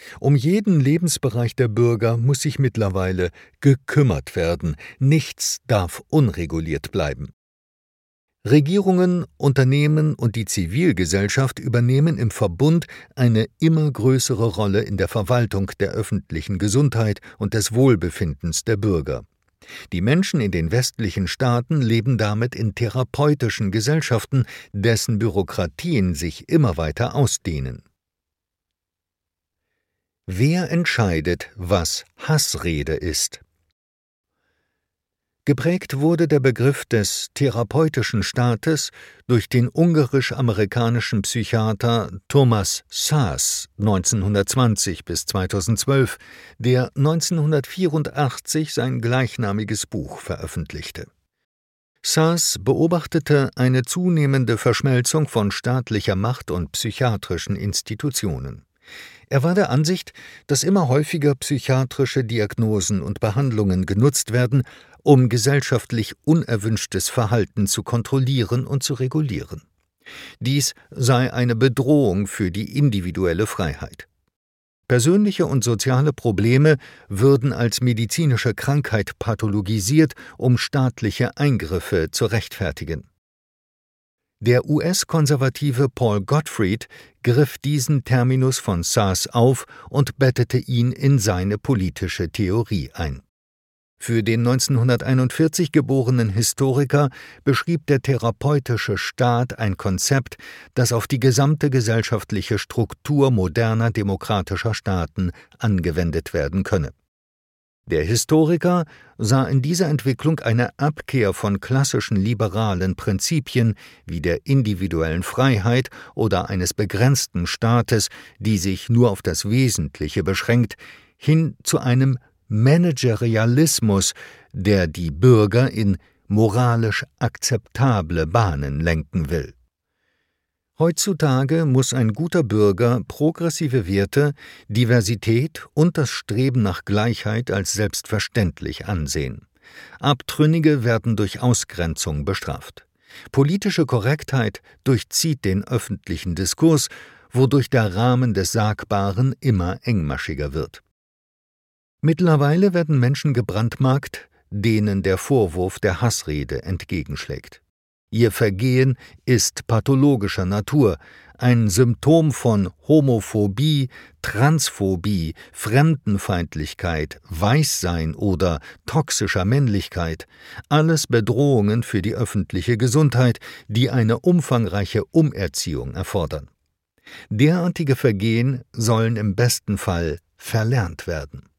Um jeden Lebensbereich der Bürger muss sich mittlerweile gekümmert werden, nichts darf unreguliert bleiben. Regierungen, Unternehmen und die Zivilgesellschaft übernehmen im Verbund eine immer größere Rolle in der Verwaltung der öffentlichen Gesundheit und des Wohlbefindens der Bürger. Die Menschen in den westlichen Staaten leben damit in therapeutischen Gesellschaften, dessen Bürokratien sich immer weiter ausdehnen. Wer entscheidet, was Hassrede ist? Geprägt wurde der Begriff des therapeutischen Staates durch den ungarisch-amerikanischen Psychiater Thomas Szasz 1920 bis 2012, der 1984 sein gleichnamiges Buch veröffentlichte. Szasz beobachtete eine zunehmende Verschmelzung von staatlicher Macht und psychiatrischen Institutionen. Er war der Ansicht, dass immer häufiger psychiatrische Diagnosen und Behandlungen genutzt werden, um gesellschaftlich unerwünschtes Verhalten zu kontrollieren und zu regulieren. Dies sei eine Bedrohung für die individuelle Freiheit. Persönliche und soziale Probleme würden als medizinische Krankheit pathologisiert, um staatliche Eingriffe zu rechtfertigen. Der US-Konservative Paul Gottfried griff diesen Terminus von Szasz auf und bettete ihn in seine politische Theorie ein. Für den 1941 geborenen Historiker beschrieb der therapeutische Staat ein Konzept, das auf die gesamte gesellschaftliche Struktur moderner demokratischer Staaten angewendet werden könne. Der Historiker sah in dieser Entwicklung eine Abkehr von klassischen liberalen Prinzipien wie der individuellen Freiheit oder eines begrenzten Staates, die sich nur auf das Wesentliche beschränkt, hin zu einem Managerialismus, der die Bürger in moralisch akzeptable Bahnen lenken will. Heutzutage muss ein guter Bürger progressive Werte, Diversität und das Streben nach Gleichheit als selbstverständlich ansehen. Abtrünnige werden durch Ausgrenzung bestraft. Politische Korrektheit durchzieht den öffentlichen Diskurs, wodurch der Rahmen des Sagbaren immer engmaschiger wird. Mittlerweile werden Menschen gebrandmarkt, denen der Vorwurf der Hassrede entgegenschlägt. Ihr Vergehen ist pathologischer Natur, ein Symptom von Homophobie, Transphobie, Fremdenfeindlichkeit, Weißsein oder toxischer Männlichkeit, alles Bedrohungen für die öffentliche Gesundheit, die eine umfangreiche Umerziehung erfordern. Derartige Vergehen sollen im besten Fall verlernt werden.